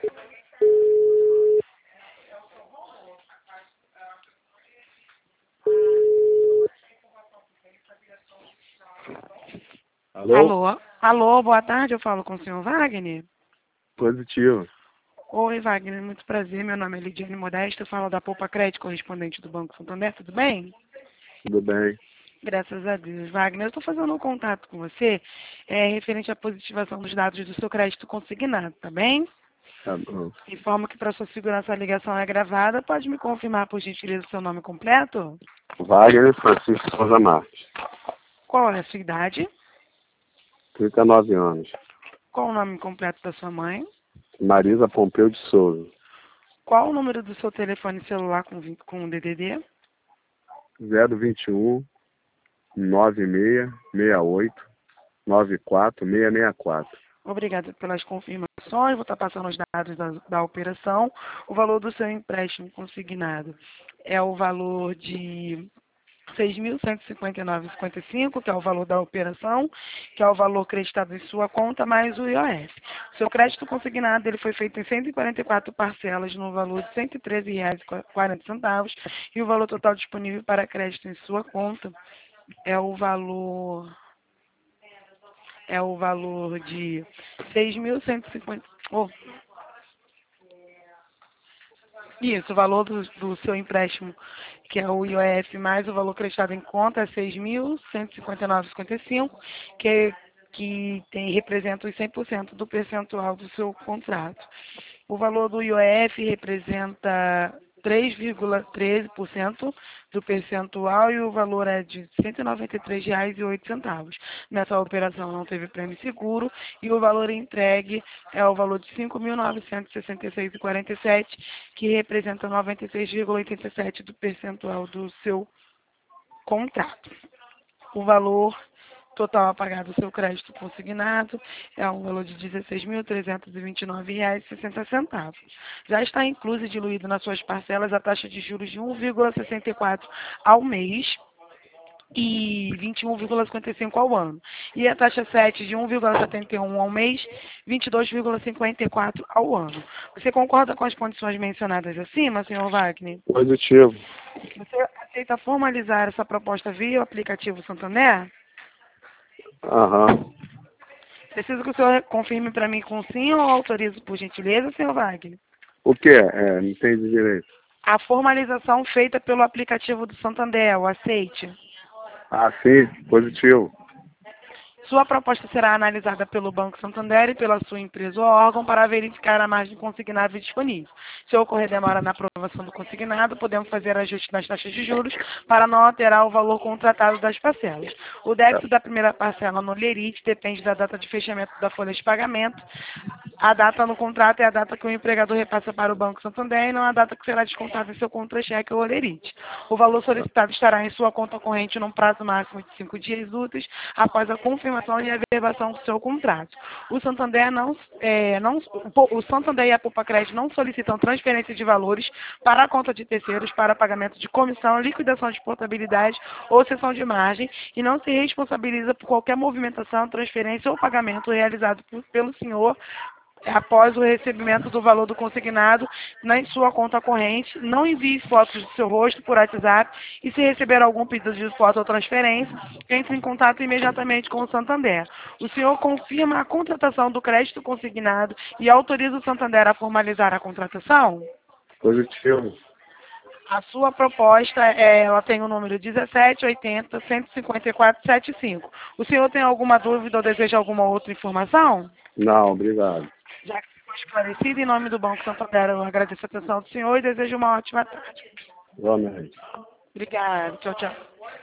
Alô? Alô? Alô, boa tarde, eu falo com o senhor Wagner. Positivo. Oi, Wagner, muito prazer, meu nome é Lidiane Modesto, eu falo da Poupa Crédito, correspondente do Banco Santander, tudo bem? Tudo bem? Graças a Deus. Wagner, eu estou fazendo um contato com você referente à positivação dos dados do seu crédito consignado, tá bem? Tá bom. Informo que para sua segurança a ligação é gravada, pode me confirmar, por gentileza, o seu nome completo? Wagner Francisco Souza Marques, Qual é a sua idade? 39 anos. Qual o nome completo da sua mãe? Marisa Pompeu de Souza, Qual o número do seu telefone celular com DDD? 021 96 68 94 664. Obrigada pelas confirmações. Vou estar passando os dados da operação. O valor do seu empréstimo consignado é o valor de R$ 6.159,55, que é o valor da operação, que é o valor creditado em sua conta, mais o IOF. O seu crédito consignado ele foi feito em 144 parcelas, no valor de R$ 113,40, e o valor total disponível para crédito em sua conta é o valor de 6.150. Oh, isso, o valor do seu empréstimo, que é o IOF, mais o valor creditado em conta, é 6.159,55, que representa os 100% do percentual do seu contrato. O valor do IOF representa 3,13% do percentual e o valor é de R$ 193,08. Nessa operação não teve prêmio seguro e o valor entregue é o valor de R$ 5.966,47, que representa 96,87% do percentual do seu contrato. O valor total a pagar do seu crédito consignado é um valor de R$ 16.329,60. Já está incluso e diluído nas suas parcelas a taxa de juros de 1,64 ao mês e 21,55 ao ano. E a taxa 7 de 1,71 ao mês, 22,54 ao ano. Você concorda com as condições mencionadas acima, senhor Wagner? Positivo. Você aceita formalizar essa proposta via o aplicativo Santander? Aham. Preciso que o senhor confirme para mim com sim ou autorizo, por gentileza, senhor Wagner. O quê? Não entendi direito. A formalização feita pelo aplicativo do Santander, o aceite. Ah, sim, positivo. Sua proposta será analisada pelo Banco Santander e pela sua empresa ou órgão para verificar a margem consignável disponível. Se ocorrer demora na aprovação do consignado, podemos fazer ajuste nas taxas de juros para não alterar o valor contratado das parcelas. O Tá. débito da primeira parcela no Lerite depende da data de fechamento da folha de pagamento. A data no contrato é a data que o empregador repassa para o Banco Santander e não a data que será descontada em seu contra-cheque ou Lerite. O valor solicitado estará em sua conta corrente num prazo máximo de 5 dias úteis após a confirmação e averbação do seu contrato. O Santander o Santander e a Poupa Crédito não solicitam transferência de valores para a conta de terceiros para pagamento de comissão, liquidação de portabilidade ou cessão de margem e não se responsabiliza por qualquer movimentação, transferência ou pagamento realizado pelo senhor após o recebimento do valor do consignado em sua conta corrente. Não envie fotos do seu rosto por WhatsApp e se receber algum pedido de foto ou transferência, entre em contato imediatamente com o Santander. O senhor confirma a contratação do crédito consignado e autoriza o Santander a formalizar a contratação? Positivo. A sua proposta, ela tem o número 1780-154-75. O senhor tem alguma dúvida ou deseja alguma outra informação? Não, obrigado. Já que ficou esclarecido, em nome do Banco Santander, eu agradeço a atenção do senhor e desejo uma ótima tarde. Igualmente. Obrigada. Tchau, tchau.